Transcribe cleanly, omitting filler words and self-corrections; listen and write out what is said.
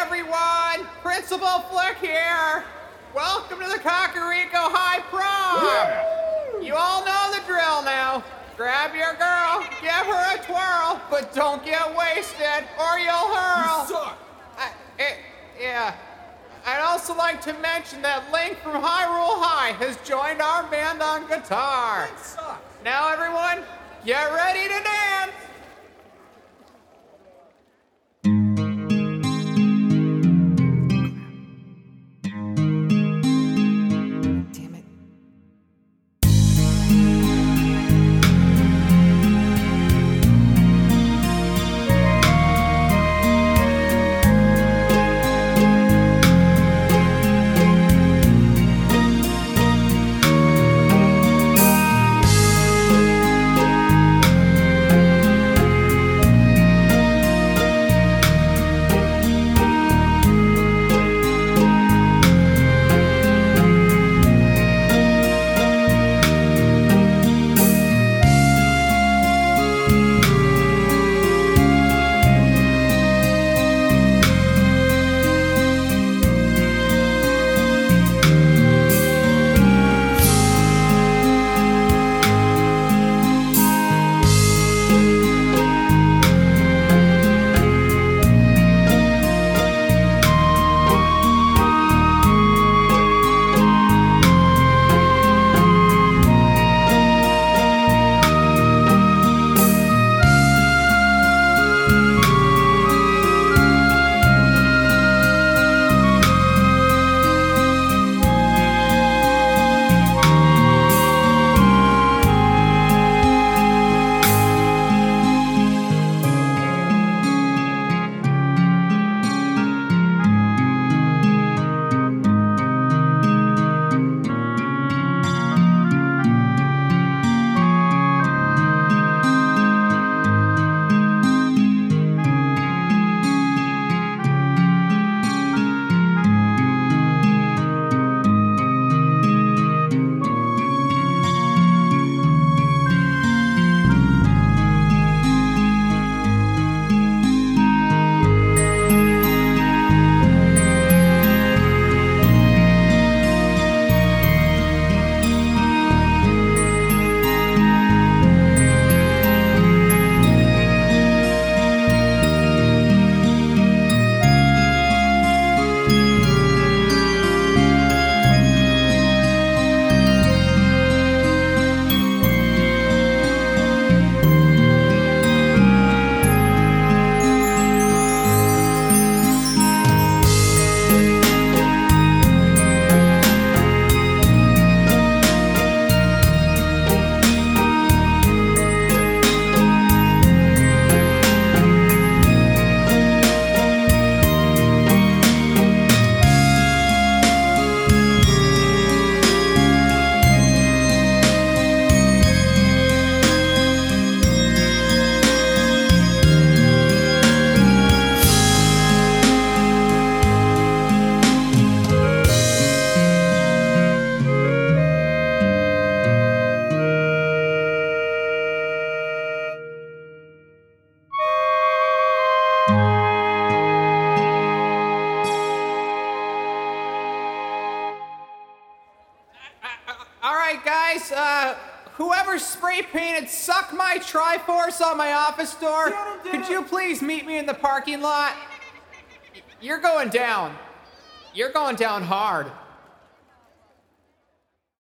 everyone! Principal Flick here! Welcome to the Kakariko High Prom! You all know the drill now. Grab your girl, give her a twirl, but don't get wasted or you'll hurl. You suck! Yeah. I'd also like to mention that Link from Hyrule High has joined our band on guitar. That sucks! Now everyone, get ready to dance! Damn it. Alright guys, whoever spray painted "Suck My Triforce" on my office door, could you please meet me in the parking lot? You're going down. You're going down hard.